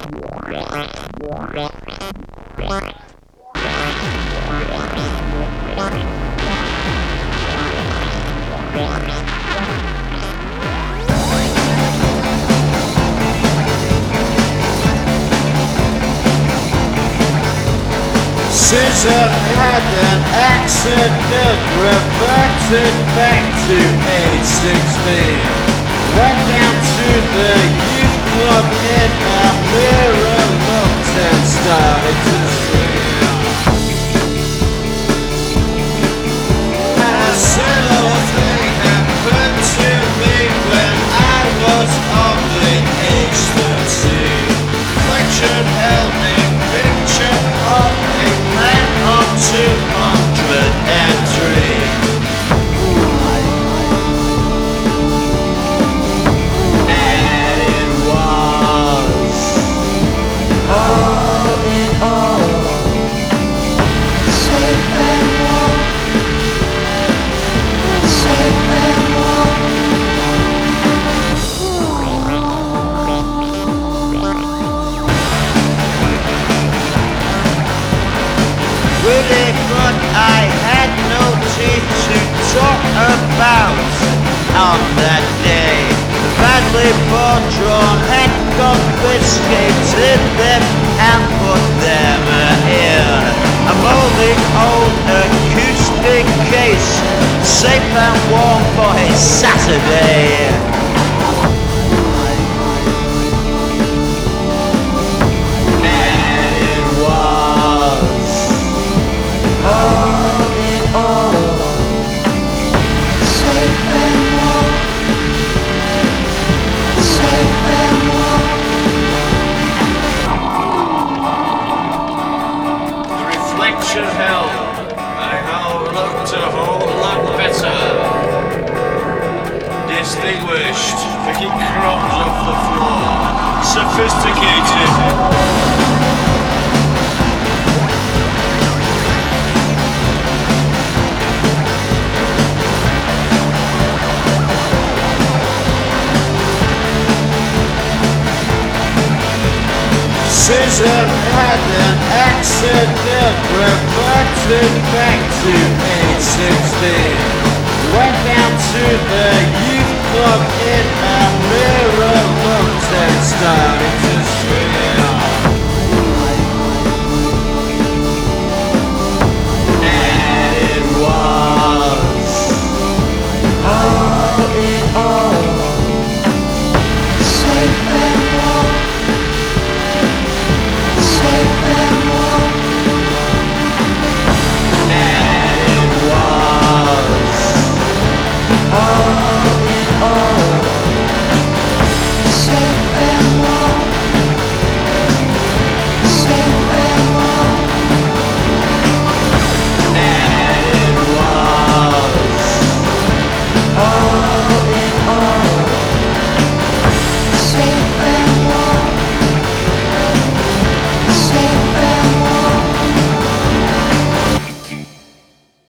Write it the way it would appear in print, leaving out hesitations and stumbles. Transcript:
Susan had an accident, reverted back to age 16. Went down to the youth club in a mirror, looked and started to sing. A similar thing happened to me when I was only age 13. Reflection held a picture of a man of 203. And it was all in all, safe and warm, safe and warm. Really, but I had no teeth to talk about on that day. The badly bought had confiscated them and put them in a moldy old acoustic case, safe and warm for a Saturday. Hell, I now looked a whole lot better. Distinguished, picking crumbs off the floor. Sophisticated. Susan had an accident, reverted back to age 16. Went down to the youth club in a mirror,